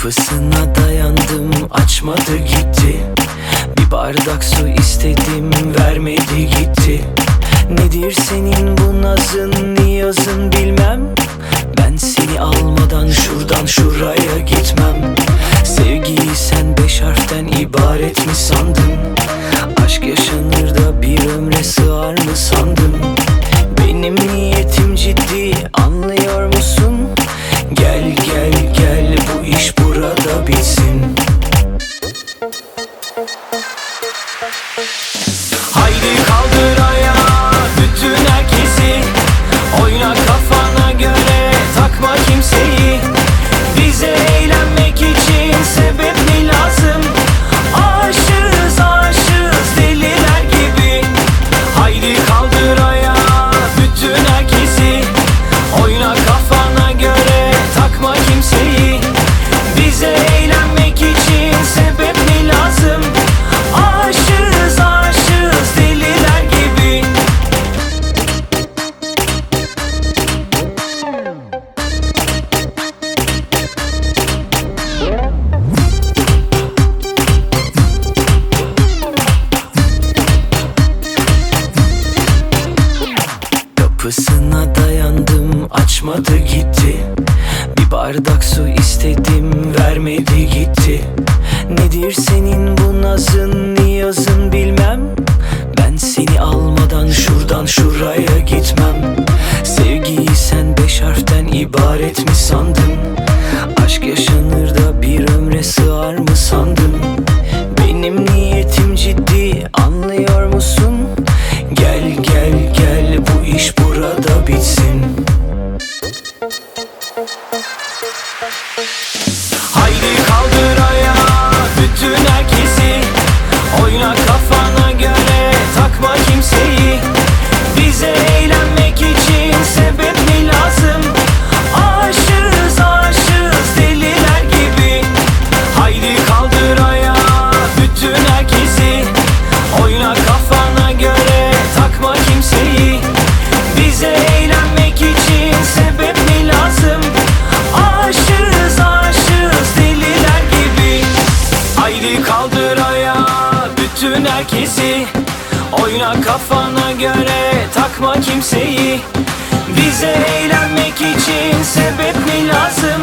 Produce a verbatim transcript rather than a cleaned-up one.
Kapısına dayandım, açmadı gitti. Bir bardak su istedim, vermedi gitti. Nedir senin bu nazın, niyazın bilmem. Ben seni almadan şuradan şuraya gitmem. Sevgiyi sen beş harften ibaret mi sandın? Aşk yaşanır da bir ömre sığar mı sandın? Benim niyetim ciddi, anlıyor musun? Gel gel gel, bu iş burada bitsin. Haydi kaldır ayağa bütün herkesi. Oyna kafana göre, takma kimseyi. Bize eğlenmek için sebep mi lazım? Aşığız aşığız deliler gibi. Haydi kaldır ayağa bütün herkesi. Oyna kafana göre, takma kimseyi. Bize eğlenmek için sebep mi lazım? Aşığız aşığız deliler gibi. Kapısına dayandım, açmadı gitti. Bir bardak su istedim, vermedi gitti. Nedir senin bu nazın, niyazın bilmem. Ben seni almadan şuradan şuraya gitmem. Sevgiyi sen beş harften ibaret mi sandın? Aşk yaşanır da bir ömre sığar mı sandın? Benim niyetim ciddi, anlıyor musun? Gel gel gel, bu iş burada bitsin. Haydi kaldır ayağa bütün herkesi. Oyna kafana göre, takma kimseyi. Bize eğlenmek için sebep mi lazım? Aşığız aşığız deliler gibi. Haydi kaldır ayağa bütün herkesi. Oyna kafana göre, takma kimseyi. Bize eğlenmek için sebep mi lazım? Aşığız aşığız deliler gibi. Haydi kaldır ayağa bütün herkesi. Oyna kafana göre, takma kimseyi. Bize eğlenmek için sebep mi lazım?